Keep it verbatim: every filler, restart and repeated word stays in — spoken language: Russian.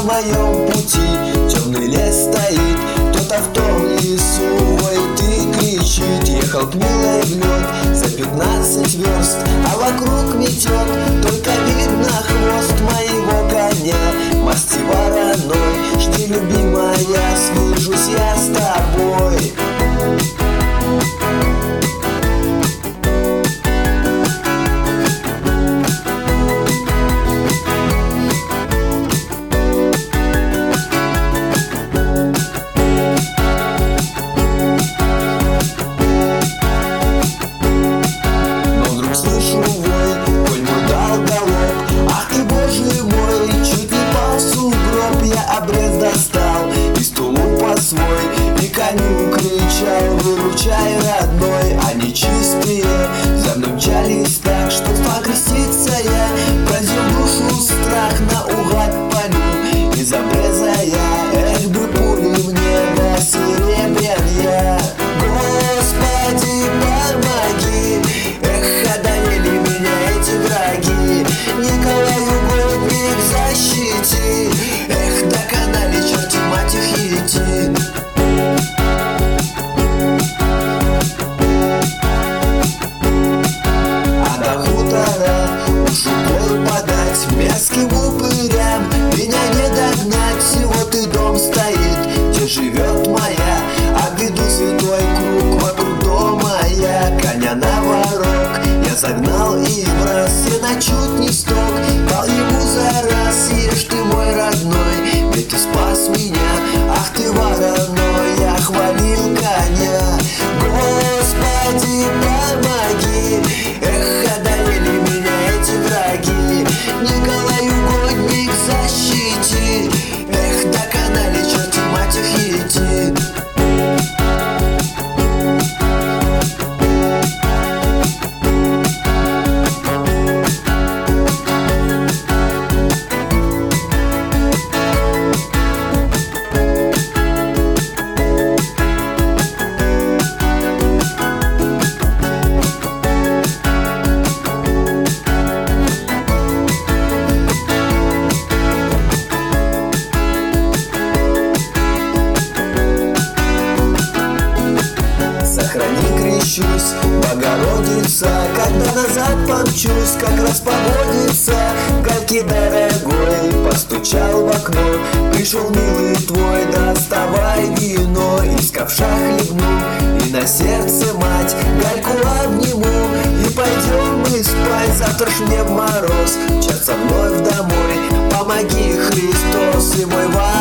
моем пути темный лес стоит, кто-то в том лесу воет и кричит. Ехал к милой в лед за пятнадцать верст, а вокруг метет, только видно хвост моего коня. Масти вороной, жди, любимая, свяжусь я с тобой. Обрез достал из тулупа свой и коню кричал: выручай, родной. Они чистые за мной мчались так, что стал креститься я. Пронзил душу страх, наугад палю из обреза я. Эх бы пули мне до серебряная. Господи, помоги, эх, одолели меня эти враги. Николай угодник, защити, эх, доконали черти мать их ети. А до хутора уж укол подать мерзким упырям меня не догнать. Вот и дом стоит, где живет моя, обведу святой круг вокруг дома я. Коня на ворог я загнал и враз, сено чуть не сток, дал ему за раз. Ешь ты, мой родной, ведь ты спас меня, ах ты вороной, я хвалил коня. Господи, помоги, эх, одолели меня эти враги. Николай угодник, защити, эх, доконали черти мать их ети. Сохрани, крещусь, Богородица, когда назад помчусь, как раз погодится. Гальки дорогой постучал в окно, пришел милый твой, доставай вино. Из ковша хлебну и на сердце мать Гальку обниму, и пойдем мы спать. Завтра ж мне в мороз мчаться вновь домой. Помоги, Христос, и мой Ваня.